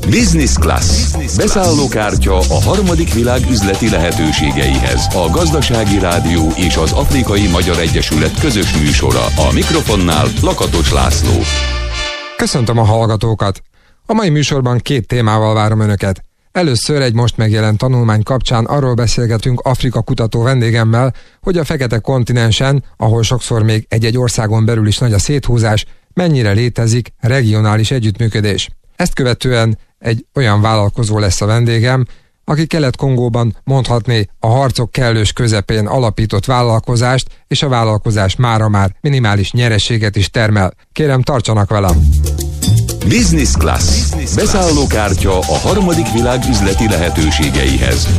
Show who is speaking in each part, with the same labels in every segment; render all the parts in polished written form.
Speaker 1: Business Class. Beszállókártya a harmadik világ üzleti lehetőségeihez. A Gazdasági Rádió és az Afrikai Magyar Egyesület közös műsora. A mikrofonnál Lakatos László.
Speaker 2: Köszöntöm a hallgatókat! A mai műsorban két témával várom Önöket. Először egy most megjelent tanulmány kapcsán arról beszélgetünk Afrika kutató vendégemmel, hogy a fekete kontinensen, ahol sokszor még egy-egy országon belül is nagy a széthúzás, mennyire létezik regionális együttműködés. Ezt követően egy olyan vállalkozó lesz a vendégem, aki Kelet-Kongóban mondhatné a harcok kellős közepén alapított vállalkozást, és a vállalkozás mára már minimális nyereséget is termel. Kérem, tartsanak velem!
Speaker 1: Business Class. Beszállókártya a harmadik világ üzleti lehetőségeihez.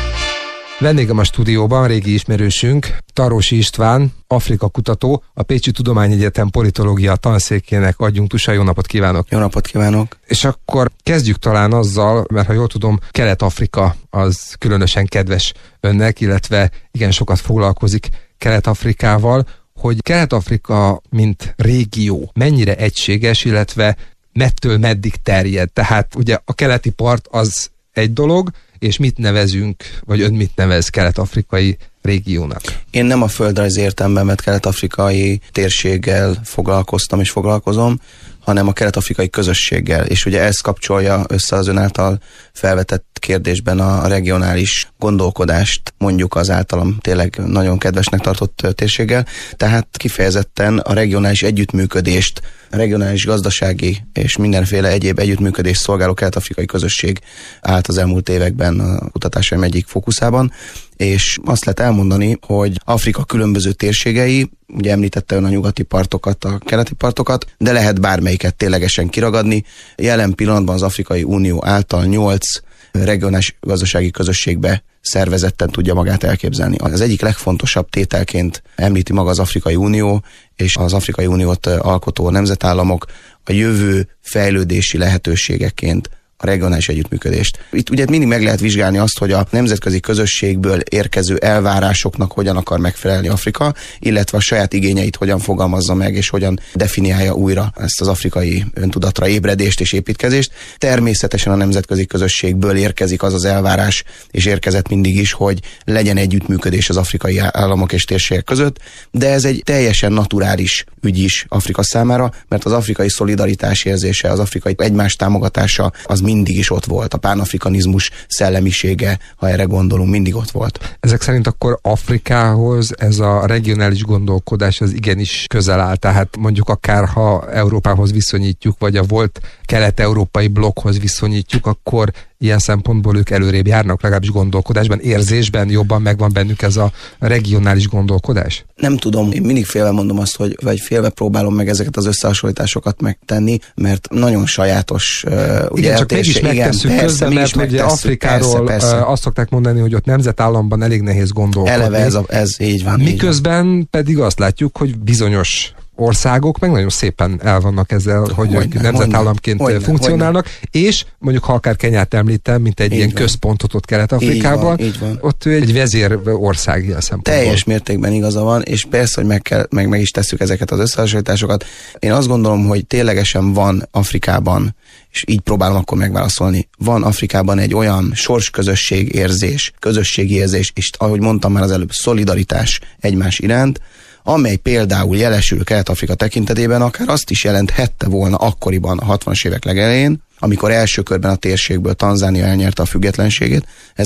Speaker 2: Vendégem a stúdióban régi ismerősünk, Tarosi István, Afrika kutató, a Pécsi Tudományegyetem politológia tanszékének adjunktusa. Jó napot kívánok!
Speaker 3: Jó napot kívánok!
Speaker 2: És akkor kezdjük talán azzal, mert ha jól tudom, Kelet-Afrika az különösen kedves önnek, illetve igen sokat foglalkozik Kelet-Afrikával, hogy Kelet-Afrika, mint régió, mennyire egységes, illetve mettől meddig terjed. Tehát ugye a keleti part az egy dolog, és mit nevezünk, vagy ön mit nevez kelet-afrikai régiónak?
Speaker 3: Én nem a földrajzi értelemben vett kelet-afrikai térséggel foglalkoztam és foglalkozom, hanem a kelet-afrikai közösséggel, és ugye ez kapcsolja össze az ön által felvetett kérdésben a regionális gondolkodást, mondjuk az általam tényleg nagyon kedvesnek tartott térséggel, tehát kifejezetten a regionális együttműködést, a regionális gazdasági és mindenféle egyéb együttműködés szolgáló kelet-afrikai közösség állt az elmúlt években a kutatásaim egyik fókuszában, és azt lehet elmondani, hogy Afrika különböző térségei, ugye említette ön a nyugati partokat, a keleti partokat, de lehet bármelyiket ténylegesen kiragadni. Jelen pillanatban az Afrikai Unió által 8 regionális gazdasági közösségbe szervezetten tudja magát elképzelni. Az egyik legfontosabb tételként említi maga az Afrikai Unió és az Afrikai Uniót alkotó nemzetállamok a jövő fejlődési lehetőségeként a regionális együttműködést. Itt ugye mindig meg lehet vizsgálni azt, hogy a nemzetközi közösségből érkező elvárásoknak hogyan akar megfelelni Afrika, illetve a saját igényeit hogyan fogalmazza meg, és hogyan definiálja újra ezt az afrikai öntudatra ébredést és építkezést. Természetesen a nemzetközi közösségből érkezik az az elvárás, és érkezett mindig is, hogy legyen együttműködés az afrikai államok és térségek között, de ez egy teljesen naturális ügy is Afrika számára, mert az afrikai szolidaritás érzése, az afrikai egymás támogatása az mindig is ott volt. A pánafrikanizmus szellemisége, ha erre gondolunk, mindig ott volt.
Speaker 2: Ezek szerint akkor Afrikához ez a regionális gondolkodás az igenis közel áll, tehát mondjuk akár ha Európához viszonyítjuk, vagy a volt kelet-európai blokkhoz viszonyítjuk, akkor ilyen szempontból ők előrébb járnak, legalábbis gondolkodásban, érzésben jobban megvan bennük ez a regionális gondolkodás?
Speaker 3: Nem tudom, én mindig félve mondom azt, vagy félve próbálom meg ezeket az összehasonlításokat megtenni, mert nagyon sajátos.
Speaker 2: Igen, csak mégis megtesszük közben, mert ugye Afrikáról azt szokták mondani, hogy ott nemzetállamban elég nehéz gondolkodni.
Speaker 3: Eleve ez így van.
Speaker 2: Miközben pedig azt látjuk, hogy bizonyos országok meg nagyon szépen el vannak ezzel, hogy ők nemzetállamként funkcionálnak, és mondjuk ha akár Kenyát említem, mint egy ilyen központot ott Kelet-Afrikában, ott ő egy vezér ország ilyen szempontból.
Speaker 3: Teljes mértékben igaza van, és persze, hogy meg is tesszük ezeket az összehasonlításokat. Én azt gondolom, hogy ténylegesen van Afrikában, és így próbálom akkor megválaszolni, van Afrikában egy olyan sorsközösség érzés, közösségi érzés, és ahogy mondtam már az előbb, szolidaritás egymás iránt, amely például jelesül Kelet-Afrika tekintetében akár azt is jelenthette volna akkoriban a 60-as évek legelején, amikor első körben a térségből Tanzánia elnyerte a függetlenségét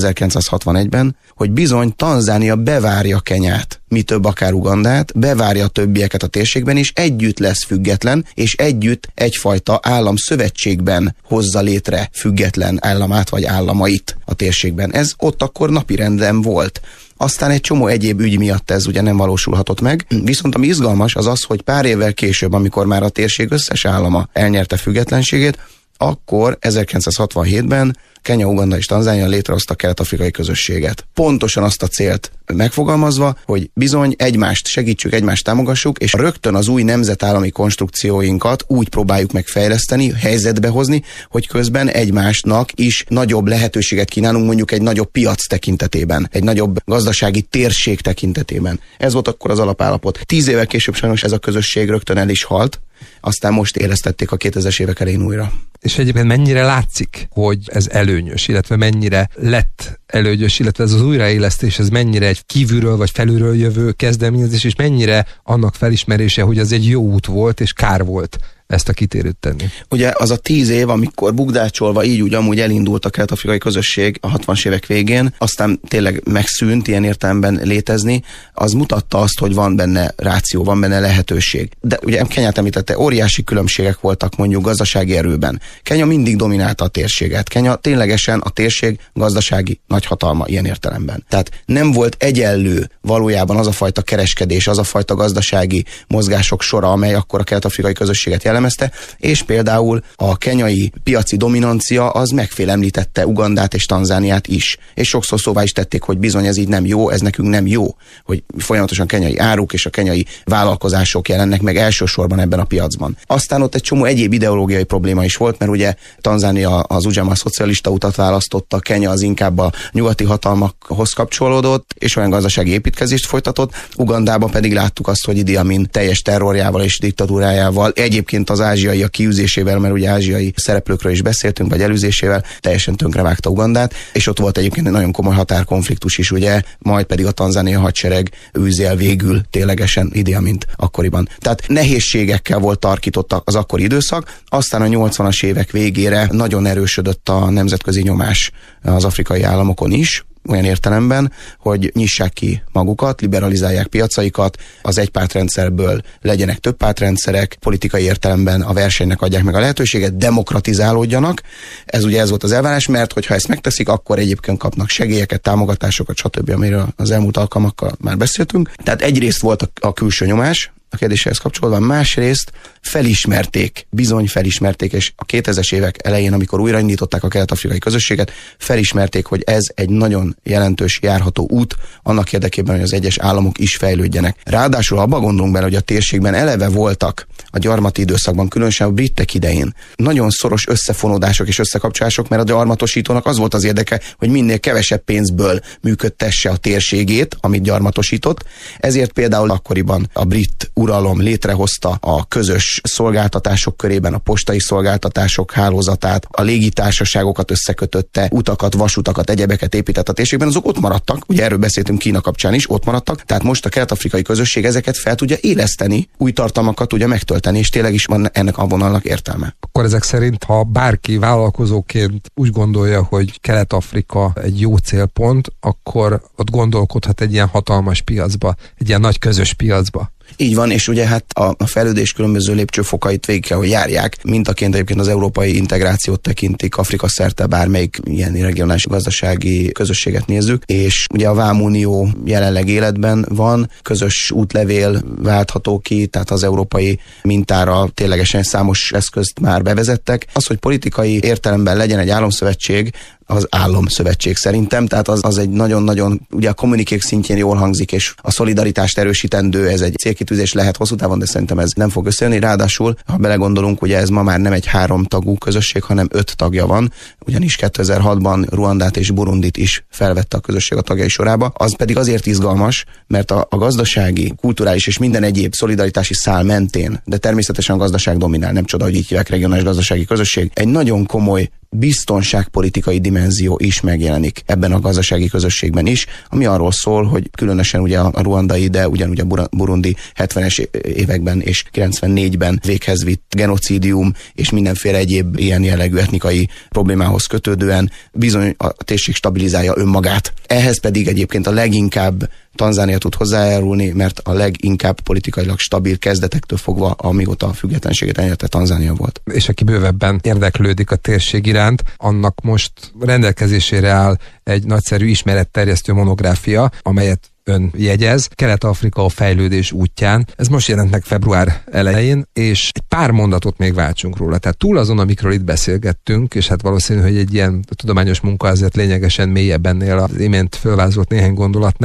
Speaker 3: 1961-ben, hogy bizony Tanzánia bevárja Kenyát, mi több akár Ugandát, bevárja a többieket a térségben, és együtt lesz független, és együtt egyfajta államszövetségben hozza létre független államát vagy államait a térségben. Ez ott akkor napirenden volt. Aztán egy csomó egyéb ügy miatt ez ugye nem valósulhatott meg. Viszont ami izgalmas az az, hogy pár évvel később, amikor már a térség összes állama elnyerte függetlenségét, akkor 1967-ben Kenya, Uganda és Tanzánia létrehozta a kelet-afrikai közösséget. Pontosan azt a célt megfogalmazva, hogy bizony egymást segítsük, egymást támogassuk, és rögtön az új nemzetállami konstrukcióinkat úgy próbáljuk megfejleszteni, helyzetbe hozni, hogy közben egymásnak is nagyobb lehetőséget kínálunk, mondjuk egy nagyobb piac tekintetében, egy nagyobb gazdasági térség tekintetében. Ez volt akkor az alapállapot. 10 évvel később sajnos ez a közösség rögtön el is halt, aztán most élesztették a 2000-es évek elején újra.
Speaker 2: És egyébként mennyire látszik, hogy ez előnyös, illetve mennyire lett előnyös, illetve ez az újraélesztés, ez mennyire egy kívülről vagy felülről jövő kezdeményezés, és mennyire annak felismerése, hogy ez egy jó út volt, és kár volt ezt a kitérőt tenni.
Speaker 3: Ugye az a 10 év, amikor bugdácsolva így úgy amúgy elindult a kelet-afrikai közösség a 60-as évek végén, aztán tényleg megszűnt ilyen értelemben létezni, az mutatta azt, hogy van benne ráció, van benne lehetőség. De ugye Kenyát említette, óriási különbségek voltak mondjuk gazdasági erőben. Kenya mindig dominálta a térséget. Kenya ténylegesen a térség gazdasági nagyhatalma ilyen értelemben. Tehát nem volt egyenlő valójában az a fajta kereskedés, az a fajta gazdasági mozgások sora, amely akkor a kelet-afrikai közösséget jellemezte, és például a kenyai piaci dominancia az megfélemlítette Ugandát és Tanzániát is. És sokszor szóvá is tették, hogy bizony ez így nem jó, ez nekünk nem jó, hogy folyamatosan kenyai áruk és a kenyai vállalkozások jelennek meg elsősorban ebben a piacban. Aztán ott egy csomó egyéb ideológiai probléma is volt, mert ugye Tanzánia az Ujamaa szocialista utat választotta, Kenya az inkább a nyugati hatalmakhoz kapcsolódott, és olyan gazdasági építkezést folytatott. Ugandában pedig láttuk azt, hogy Idi Amin teljes terrorjával és diktatúrájával, egyébként az ázsiaiak kiűzésével, mert ugye ázsiai szereplőkről is beszéltünk, vagy elűzésével, teljesen tönkrevágta Ugandát, és ott volt egyébként egy nagyon komoly határkonfliktus is, ugye, majd pedig a tanzániai hadsereg űzi el végül ténylegesen Idi Amint akkoriban. Tehát nehézségekkel volt tarkított az akkori időszak, aztán a 80-as évek végére nagyon erősödött a nemzetközi nyomás az afrikai államokon is, olyan értelemben, hogy nyissák ki magukat, liberalizálják piacaikat, az egypártrendszerből legyenek több pártrendszerek, politikai értelemben a versenynek adják meg a lehetőséget, demokratizálódjanak. Ez volt az elvárás, mert hogyha ezt megteszik, akkor egyébként kapnak segélyeket, támogatásokat, stb., amiről az elmúlt alkalmakkal már beszéltünk. Tehát egyrészt volt a külső nyomás, a kérdéshez kapcsolódva, másrészt bizony felismerték, és a 2000-es évek elején, amikor újraindították a kelet-afrikai közösséget, felismerték, hogy ez egy nagyon jelentős járható út annak érdekében, hogy az egyes államok is fejlődjenek. Ráadásul abba gondolunk bele, hogy a térségben eleve voltak a gyarmati időszakban, különösen a britek idején nagyon szoros összefonódások és összekapcsolások, mert a gyarmatosítónak az volt az érdeke, hogy minél kevesebb pénzből működtesse a térségét, amit gyarmatosított. Ezért például akkoriban a brit uralom létrehozta a közös szolgáltatások körében a postai szolgáltatások hálózatát, a légitársaságokat összekötötte, utakat, vasutakat, egyebeket épített a térségben, azok ott maradtak, ugye erről beszéltünk Kína kapcsán is, ott maradtak, tehát most a kelet-afrikai közösség ezeket fel tudja éleszteni, új tartalmakat tudja megtölteni, és tényleg is van ennek a vonalnak értelme.
Speaker 2: Akkor ezek szerint, ha bárki vállalkozóként úgy gondolja, hogy Kelet-Afrika egy jó célpont, akkor ott gondolkodhat egy ilyen hatalmas piacba, egy ilyen nagy közös piacba.
Speaker 3: Így van, és ugye hát a fejlődés különböző lépcsőfokait végig kell, hogy járják. Mintaként egyébként az európai integrációt tekintik Afrika szerte, bármelyik ilyen regionális gazdasági közösséget nézzük, és ugye a Vámunió jelenleg életben van, közös útlevél váltható ki, tehát az európai mintára ténylegesen számos eszközt már bevezettek. Az, hogy politikai értelemben legyen egy államszövetség, az államszövetség szerintem, tehát az egy nagyon-nagyon, ugye a kommunikék szintjén jól hangzik, és a szolidaritást erősítendő, ez egy célkitűzés lehet hosszú távon, de szerintem ez nem fog összejönni. Ráadásul, ha belegondolunk, ugye ez ma már nem egy 3 tagú közösség, hanem 5 tagja van, ugyanis 2006-ban Ruandát és Burundit is felvette a közösség a tagjai sorába. Az pedig azért izgalmas, mert a gazdasági, kulturális és minden egyéb szolidaritási szál mentén, de természetesen a gazdaság dominál, nem csoda, hogy így hívják regionális gazdasági közösség, egy nagyon komoly biztonságpolitikai dimenzió is megjelenik ebben a gazdasági közösségben is, ami arról szól, hogy különösen ugye a ruandai, de ugyanúgy a burundi 70-es években és 94-ben véghez vitt genocidium és mindenféle egyéb ilyen jellegű etnikai problémához kötődően bizony a térség stabilizálja önmagát. Ehhez pedig egyébként a leginkább Tanzánia tud hozzájárulni, mert a leginkább politikailag stabil kezdetektől fogva, amióta a függetlenséget elnyerte, Tanzánia volt.
Speaker 2: És aki bővebben érdeklődik a térség iránt, annak most rendelkezésére áll egy nagyszerű ismeretterjesztő monográfia, amelyet ön jegyez, Kelet-Afrika a fejlődés útján. Ez most jelent meg február elején, és egy pár mondatot még váltsunk róla. Tehát túl azon, amikről itt beszélgettünk, és hát valószínű, hogy egy ilyen tudományos munka azért lényegesen mélyebb ennél az imént fölvázolt néhány gondolatnál,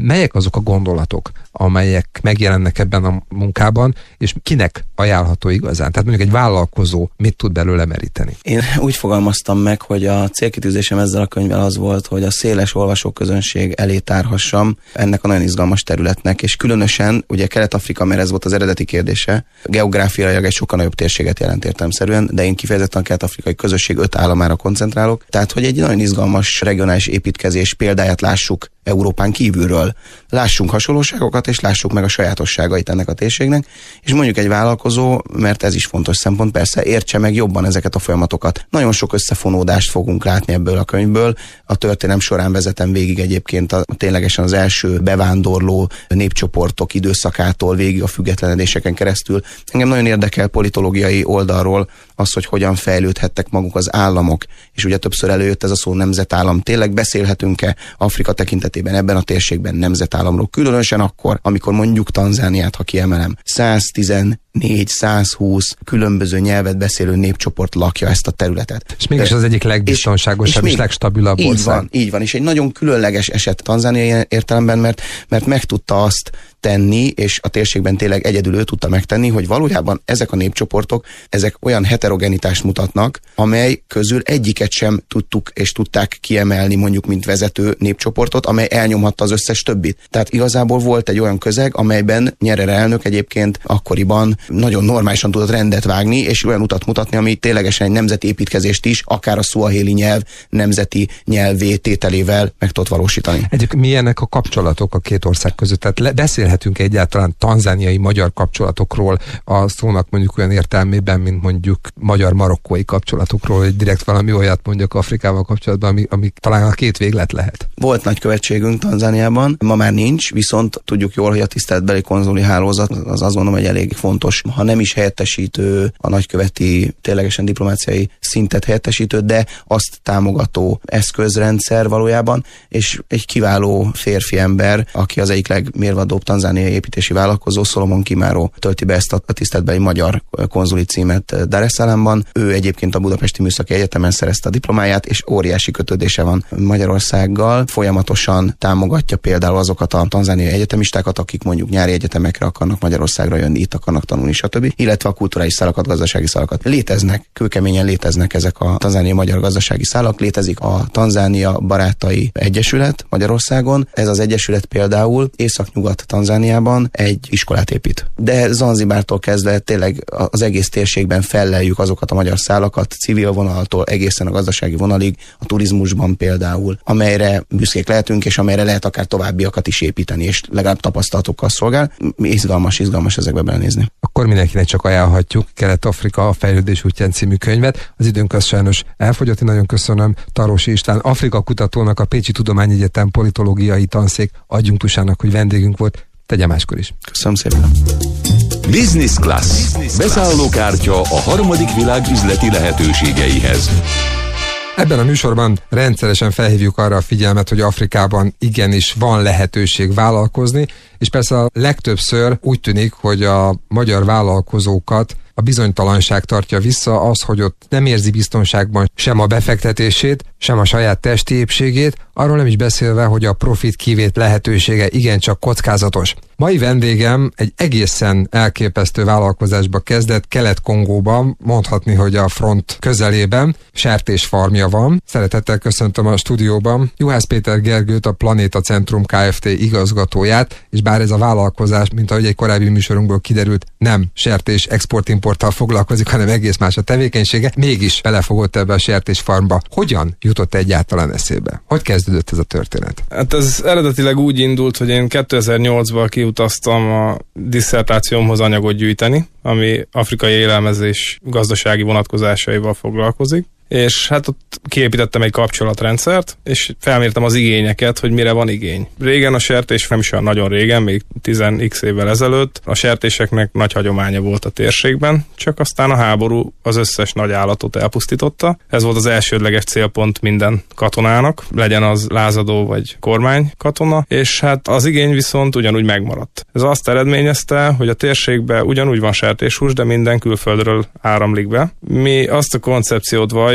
Speaker 2: Melyek azok a gondolatok, amelyek megjelennek ebben a munkában, és kinek ajánlható igazán? Tehát mondjuk egy vállalkozó mit tud belőle meríteni?
Speaker 3: Én úgy fogalmaztam meg, hogy a célkitűzésem ezzel a könyvvel az volt, hogy a széles olvasóközönség elé tárhassam ennek a nagyon izgalmas területnek, és különösen, ugye Kelet-Afrika, mert ez volt az eredeti kérdése, geográfiailag egy sokkal nagyobb térséget jelent értelemszerűen, de én kifejezetten a kelet-afrikai közösség 5 államára koncentrálok, tehát hogy egy nagyon izgalmas regionális építkezés példáját lássuk Európán kívülről. Lássunk hasonlóságokat, és lássuk meg a sajátosságait ennek a térségnek, és mondjuk egy vállalkozó, mert ez is fontos szempont, persze értse meg jobban ezeket a folyamatokat. Nagyon sok összefonódást fogunk látni ebből a könyvből. A történelem során vezetem végig egyébként ténylegesen az első bevándorló népcsoportok időszakától végig a függetlenedéseken keresztül. Engem nagyon érdekel politológiai oldalról az, hogy hogyan fejlődhettek maguk az államok, és ugye többször előjött ez a szó nemzetállam. Tényleg beszélhetünk-e Afrika tekintetében ebben a térségben nemzetállamról? Különösen akkor, amikor mondjuk Tanzániát, ha kiemelem, 114-120 különböző nyelvet beszélő népcsoport lakja ezt a területet.
Speaker 2: És mégis az egyik legbiztonságosabb és legstabilabb ország.
Speaker 3: Így van, és egy nagyon különleges eset Tanzánia értelemben, mert meg tudta azt tenni, és a térségben tényleg egyedül ő tudta megtenni, hogy valójában ezek a népcsoportok, ezek olyan heterogenitást mutatnak, amely közül egyiket sem tudtuk és tudták kiemelni mondjuk, mint vezető népcsoportot, amely elnyomhatta az összes többit. Tehát igazából volt egy olyan közeg, amelyben Nyerere elnök egyébként akkoriban nagyon normálisan tudott rendet vágni, és olyan utat mutatni, ami ténylegesen egy nemzeti építkezést is, akár a szuahéli nyelv nemzeti nyelvé tételével meg tudott valósítani.
Speaker 2: Egyébként milyenek a kapcsolatok a két ország között? Tehát beszélhetünk egyáltalán tanzániai magyar kapcsolatokról, a szónak mondjuk olyan értelmében, mint mondjuk magyar-marokkói kapcsolatokról, hogy direkt valami olyat mondjuk Afrikával kapcsolatban, ami talán a két véglet lehet.
Speaker 3: Volt nagykövetségünk Tanzániában, ma már nincs, viszont tudjuk jól, hogy a tiszteletbeli konzuli hálózat az azt gondolom, hogy elég fontos, ha nem is helyettesítő, a nagyköveti ténylegesen diplomáciai szintet helyettesítő, de azt támogató eszközrendszer valójában, és egy kiváló férfi ember, aki az egyik legmérvadóbb tanzániai építési vállalkozó, Solomon Kimáró tölti be ezt a tiszteletbeli magyar konzuli címet Dar es Salaamban. Ő egyébként a Budapesti Műszaki Egyetemen szerezte a diplomáját, és óriási kötődése van Magyarországgal. Folyamatosan támogatja például azokat a tanzániai egyetemistákat, akik mondjuk nyári egyetemekre akarnak Magyarországra jönni, itt akarnak tanulni, stb. Illetve a kulturális szálakat, gazdasági szálakat. Léteznek, kőkeményen léteznek ezek a tanzániai magyar gazdasági szálak. Létezik a Tanzánia Barátai Egyesület Magyarországon. Ez az egyesület például északnyugat Tanzániában egy iskolát épít. De Zanzibártól kezdve tényleg az egész térségben felleljük azokat a magyar szálakat, civil vonaltól egészen a gazdasági vonalig, a turizmusban például, amelyre büszkék lehetünk, és amelyre lehet akár továbbiakat is építeni, és legalább tapasztalatokkal szolgál. Izgalmas ezekbe belenézni.
Speaker 2: Akkor mindenkinek csak ajánlhatjuk Kelet-Afrika a fejlődés útján című könyvet. Az időnk az sajnos elfogyott. Én nagyon köszönöm Tarósi István, Afrika kutatónak, a Pécsi Tudományegyetem politológiai tanszék adjunktusának, hogy vendégünk volt. Tegye máskor is.
Speaker 3: Köszönöm szépen.
Speaker 1: Business Class. Beszállókártya a harmadik világ üzleti lehetőségeihez.
Speaker 2: Ebben a műsorban rendszeresen felhívjuk arra a figyelmet, hogy Afrikában igenis van lehetőség vállalkozni, és persze a legtöbbször úgy tűnik, hogy a magyar vállalkozókat a bizonytalanság tartja vissza, az, hogy ott nem érzi biztonságban sem a befektetését, sem a saját testi épségét, arról nem is beszélve, hogy a profit kivét lehetősége igencsak kockázatos. Mai vendégem egy egészen elképesztő vállalkozásba kezdett Kelet-Kongóban, mondhatni, hogy a front közelében, sertésfarmja van. Szeretettel köszöntöm a stúdióban Juhász Péter Gergőt, a Planéta Centrum Kft. Igazgatóját, és bár ez a vállalkozás, mint ahogy egy korábbi műsorunkból kiderült, nem sertés export-importtal foglalkozik, hanem egész más a tevékenysége, mégis belefogott ebbe a sertésfarmba. Hogyan jutott egyáltalán eszébe? Hogy kezdődött ez a történet?
Speaker 4: Hát ez eredetileg úgy indult, hogy én 2008-ban kiutaztam a disszertációmhoz anyagot gyűjteni, ami afrikai élelmezés gazdasági vonatkozásaival foglalkozik. És hát ott kiépítettem egy kapcsolatrendszert, és felmértem az igényeket, hogy mire van igény. Régen a sertés, nem is olyan nagyon régen, még 10x évvel ezelőtt, a sertéseknek nagy hagyománya volt a térségben, csak aztán a háború az összes nagy állatot elpusztította. Ez volt az elsődleges célpont minden katonának, legyen az lázadó vagy kormánykatona, és hát az igény viszont ugyanúgy megmaradt. Ez azt eredményezte, hogy a térségben ugyanúgy van sertéshús, de minden külföldről áramlik be. Mi azt a koncepciót valljuk,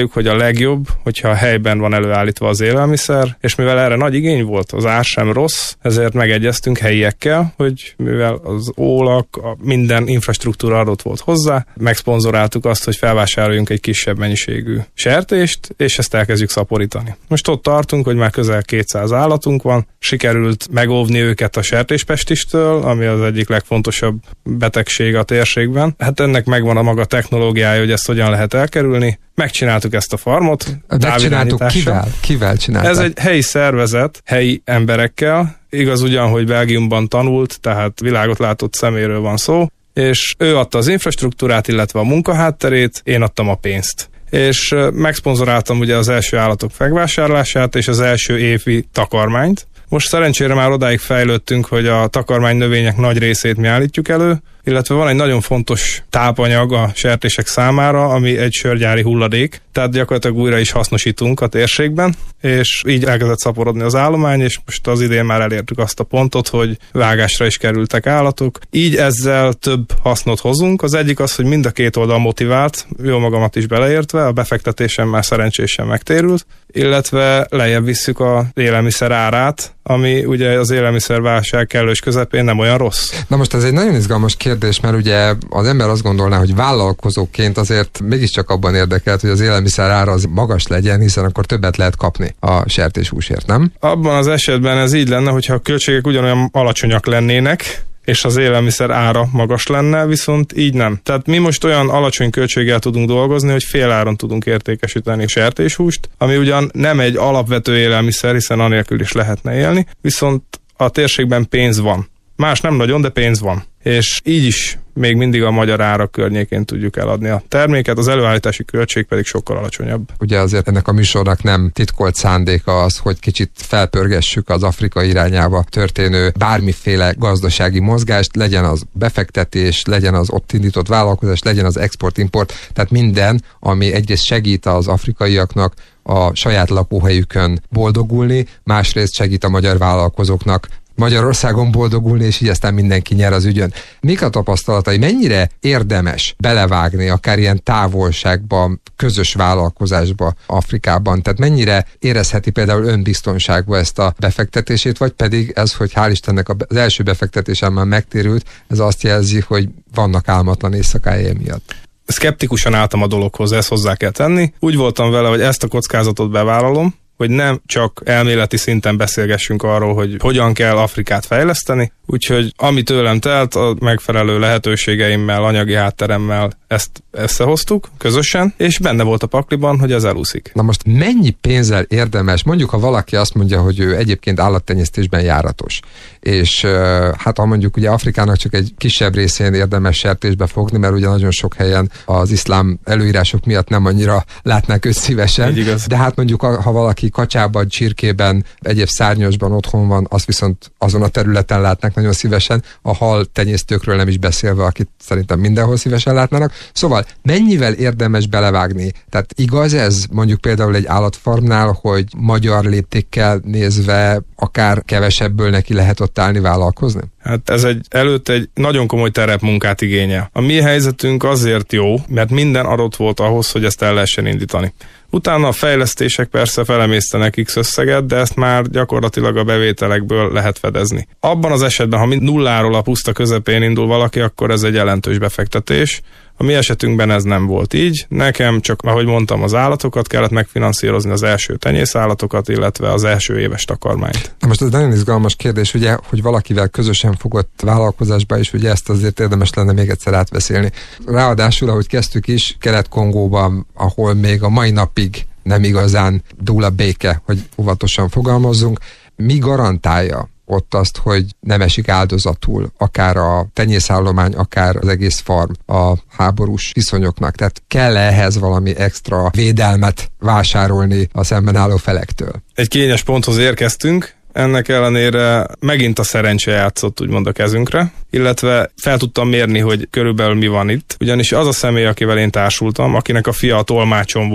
Speaker 4: gondoljuk, hogy a legjobb, hogyha a helyben van előállítva az élelmiszer, és mivel erre nagy igény volt, az ár sem rossz, ezért megegyeztünk helyiekkel, hogy mivel az ólak, minden infrastruktúra adott volt hozzá, megszponzoráltuk azt, hogy felvásároljunk egy kisebb mennyiségű sertést, és ezt elkezdjük szaporítani. Most ott tartunk, hogy már közel 200 állatunk van, sikerült megóvni őket a sertéspestistől, ami az egyik legfontosabb betegség a térségben. Hát ennek megvan a maga technológiája, hogy ezt hogyan lehet elkerülni. Megcsináltuk ezt a farmot.
Speaker 2: Megcsináltuk kivel csinálták?
Speaker 4: Ez egy helyi szervezet, helyi emberekkel. Igaz ugyan, hogy Belgiumban tanult, tehát világot látott szeméről van szó, és ő adta az infrastruktúrát, illetve a munkahátterét, én adtam a pénzt. És megszponzoráltam ugye az első állatok megvásárlását és az első évi takarmányt. Most szerencsére már odáig fejlődtünk, hogy a takarmány növények nagy részét mi állítjuk elő, illetve van egy nagyon fontos tápanyag a sertések számára, ami egy sörgyári hulladék, tehát gyakorlatilag újra is hasznosítunk a térségben, és így elkezdett szaporodni az állomány, és most az idén már elértük azt a pontot, hogy vágásra is kerültek állatok. Így ezzel több hasznot hozunk. Az egyik az, hogy mind a két oldal motivált, jó magamat is beleértve, a befektetésem már szerencsésen megtérült, illetve lejjebb visszük az élelmiszer árát, ami ugye az élelmiszerválság kellős közepén nem olyan rossz.
Speaker 2: Na most ez egy nagyon izgalmas kérdés, mert ugye az ember azt gondolná, hogy vállalkozóként azért mégiscsak abban érdekelt, hogy az élelmiszer ára az magas legyen, hiszen akkor többet lehet kapni a sertéshúsért, nem?
Speaker 4: Abban az esetben ez így lenne, hogyha a költségek ugyanolyan alacsonyak lennének, és az élelmiszer ára magas lenne, viszont így nem. Tehát mi most olyan alacsony költséggel tudunk dolgozni, hogy fél áron tudunk értékesíteni sertéshúst, ami ugyan nem egy alapvető élelmiszer, hiszen anélkül is lehetne élni, viszont a térségben pénz van. Más nem nagyon, de pénz van. És így is még mindig a magyar árak környékén tudjuk eladni a terméket, az előállítási költség pedig sokkal alacsonyabb.
Speaker 2: Ugye azért ennek a műsornak nem titkolt szándéka az, hogy kicsit felpörgessük az Afrika irányába történő bármiféle gazdasági mozgást, legyen az befektetés, legyen az ott indított vállalkozás, legyen az export-import, tehát minden, ami egyrészt segít az afrikaiaknak a saját lakóhelyükön boldogulni, másrészt segít a magyar vállalkozóknak Magyarországon boldogulni, és így aztán mindenki nyer az ügyön. Mik a tapasztalatai? Mennyire érdemes belevágni akár ilyen távolságban, közös vállalkozásba Afrikában? Tehát mennyire érezheti például önbiztonságba ezt a befektetését, vagy pedig ez, hogy hál' Istennek az első befektetésem már megtérült, ez azt jelzi, hogy vannak álmatlan éjszakája miatt?
Speaker 4: Szkeptikusan álltam a dologhoz, ezt hozzá kell tenni. Úgy voltam vele, hogy ezt a kockázatot bevállalom, hogy nem csak elméleti szinten beszélgessünk arról, hogy hogyan kell Afrikát fejleszteni, úgyhogy ami tőlem telt, a megfelelő lehetőségeimmel, anyagi hátteremmel ezt összehoztuk közösen, és benne volt a pakliban, hogy ez elúszik.
Speaker 2: Na most mennyi pénzzel érdemes, mondjuk ha valaki azt mondja, hogy ő egyébként állattenyésztésben járatos, és hát ha mondjuk ugye Afrikának csak egy kisebb részén érdemes sertésbe fogni, mert ugye nagyon sok helyen az iszlám előírások miatt nem annyira látnák őt szívesen, de hát mondjuk ha valaki kacsában, csirkében, egyéb szárnyasban otthon van, azt viszont azon a területen látnák nagyon szívesen, a hal tenyésztőkről nem is beszélve, akit szerintem mindenhol szívesen látnának. Szóval mennyivel érdemes belevágni? Tehát igaz ez mondjuk például egy állatfarmnál, hogy magyar léptékkel nézve akár kevesebből neki lehet ott állni, vállalkozni?
Speaker 4: Hát ez előtt egy nagyon komoly terepmunkát igényel. A mi helyzetünk azért jó, mert minden adott volt ahhoz, hogy ezt el lehessen indítani. Utána a fejlesztések persze felemésztenek X összeget, de ezt már gyakorlatilag a bevételekből lehet fedezni. Abban az esetben, ha nulláról a puszta közepén indul valaki, akkor ez egy jelentős befektetés. A mi esetünkben ez nem volt így. Nekem csak, ahogy mondtam, az állatokat kellett megfinanszírozni, az első tenyészállatokat, illetve az első éves takarmányt.
Speaker 2: Na most ez nagyon izgalmas kérdés, ugye, hogy valakivel közösen fogott vállalkozásba, és ugye ezt azért érdemes lenne még egyszer átbeszélni. Ráadásul, ahogy kezdtük is, Kelet-Kongóban, ahol még a mai napig nem igazán dúl a béke, hogy óvatosan fogalmazzunk, mi garantálja ott azt, hogy nem esik áldozatul akár a tenyészállomány, akár az egész farm a háborús viszonyoknak. Tehát kell ehhez valami extra védelmet vásárolni a szemben álló felektől? Egy
Speaker 4: kényes ponthoz érkeztünk, ennek ellenére megint a szerencse játszott úgymond a kezünkre, illetve fel tudtam mérni, hogy körülbelül mi van itt. Ugyanis az a személy, akivel én társultam, akinek a fia a tolmácsom volt,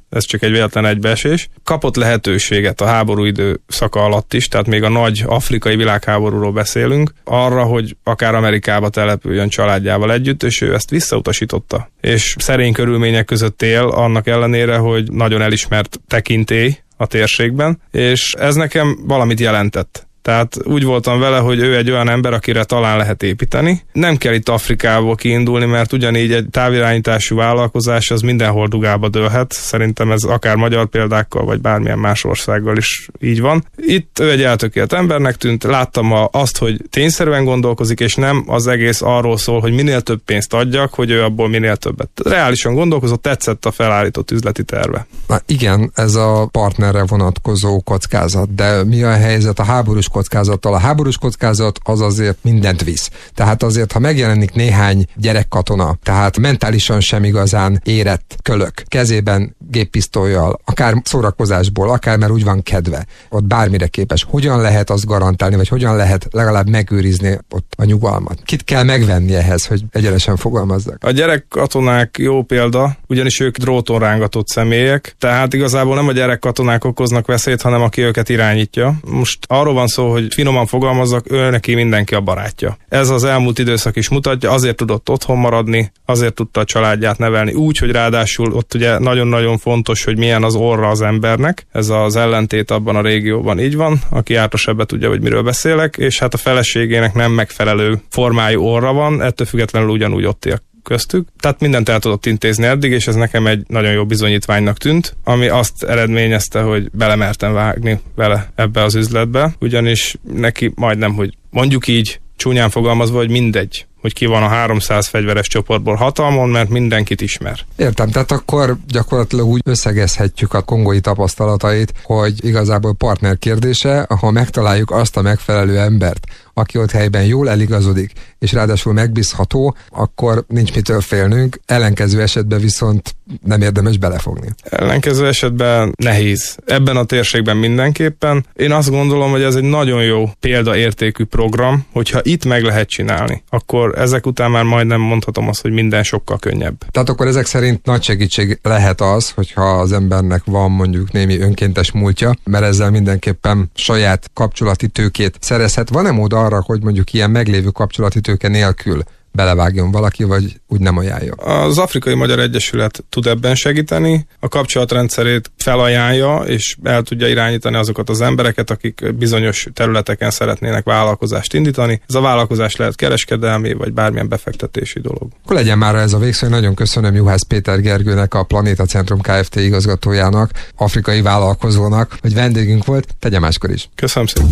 Speaker 4: ez csak egy véletlen egybeesés. Kapott lehetőséget a háború időszaka alatt is, tehát még a nagy afrikai világháborúról beszélünk, arra, hogy akár Amerikába települjön családjával együtt, és ő ezt visszautasította. És szerény körülmények között él, annak ellenére, hogy nagyon elismert tekintély a térségben, és ez nekem valamit jelentett. Tehát úgy voltam vele, hogy ő egy olyan ember, akire talán lehet építeni. Nem kell itt Afrikából kiindulni, mert ugyanígy egy távirányítású vállalkozás az mindenhol dugába dőlhet. Szerintem ez akár magyar példákkal, vagy bármilyen más országgal is így van. Itt ő egy eltökélt embernek tűnt, láttam azt, hogy tényszerűen gondolkozik, és nem az egész arról szól, hogy minél több pénzt adjak, hogy ő abból minél többet. Reálisan gondolkozott, tetszett a felállított üzleti terve.
Speaker 2: Na igen, ez a partnerre vonatkozó kockázat, de mi a helyzet a háborús kockázattal? A háborús kockázat az azért mindent visz. Tehát azért, ha megjelenik néhány gyerekkatona, tehát mentálisan sem igazán érett kölök, kezében géppisztollyal, akár szórakozásból, akár mert úgy van kedve, ott bármire képes, hogyan lehet azt garantálni, vagy hogyan lehet legalább megőrizni ott a nyugalmat? Kit kell megvenni ehhez, hogy egyenesen fogalmazzak?
Speaker 4: A gyerekkatonák jó példa, ugyanis ők dróton rángatott személyek, tehát igazából nem a gyerekkatonák okoznak veszélyt, hanem aki őket irányítja. Most arról van szó, hogy finoman fogalmazzak, ő neki mindenki a barátja. Ez az elmúlt időszak is mutatja, azért tudott otthon maradni, azért tudta a családját nevelni úgy, hogy ráadásul ott ugye nagyon-nagyon fontos, hogy milyen az orra az embernek. Ez az ellentét abban a régióban így van, aki jártasebbet tudja, hogy miről beszélek, és hát a feleségének nem megfelelő formájú orra van, ettől függetlenül ugyanúgy ott él köztük. Tehát mindent el tudott intézni eddig, és ez nekem egy nagyon jó bizonyítványnak tűnt, ami azt eredményezte, hogy belemertem vágni vele ebbe az üzletbe, ugyanis neki majdnem, hogy mondjuk így, csúnyán fogalmazva, hogy mindegy, hogy ki van a 300 fegyveres csoportból hatalmon, mert mindenkit ismer.
Speaker 2: Értem, tehát akkor gyakorlatilag úgy összegezhetjük a kongói tapasztalatait, hogy igazából partner kérdése, ahol megtaláljuk azt a megfelelő embert, aki ott helyben jól eligazodik, és ráadásul megbízható, akkor nincs mitől félnünk, ellenkező esetben viszont nem érdemes belefogni.
Speaker 4: Ellenkező esetben nehéz. Ebben a térségben mindenképpen. Én azt gondolom, hogy ez egy nagyon jó példaértékű program, hogyha itt meg lehet csinálni, akkor ezek után már majdnem mondhatom azt, hogy minden sokkal könnyebb.
Speaker 2: Tehát akkor ezek szerint nagy segítség lehet az, hogyha az embernek van mondjuk némi önkéntes múltja, mert ezzel mindenképpen saját kapcsolati tőkét szerezhet. Van-e mód arra, hogy mondjuk ilyen meglévő kapcsolati tőke nélkül belevágjon valaki, vagy úgy nem ajánlja?
Speaker 4: Az Afrikai Magyar Egyesület tud ebben segíteni, a kapcsolatrendszerét felajánlja, és el tudja irányítani azokat az embereket, akik bizonyos területeken szeretnének vállalkozást indítani. Ez a vállalkozás lehet kereskedelmi, vagy bármilyen befektetési dolog.
Speaker 2: Akkor legyen már ez a végszó. Nagyon köszönöm Juhász Péter Gergőnek, a Planéta Centrum Kft. Igazgatójának, afrikai vállalkozónak, hogy vendégünk volt, tegye máskor is.
Speaker 4: Köszönöm szépen.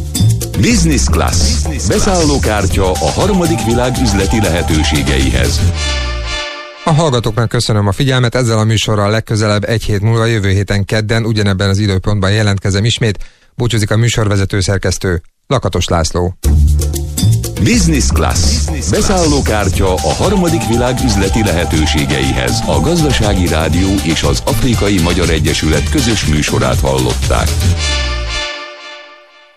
Speaker 1: Business Class. Beszállókártya a harmadik világ üzleti lehetőségeihez.
Speaker 2: A hallgatóknak köszönöm a figyelmet, ezzel a műsorral legközelebb egy hét múlva, jövő héten kedden ugyanebben az időpontban jelentkezem ismét. Búcsúzik a műsorvezető szerkesztő, Lakatos László.
Speaker 1: Business Class. Beszállókártya a harmadik világ üzleti lehetőségeihez. A Gazdasági Rádió és az Afrikai Magyar Egyesület közös műsorát hallották.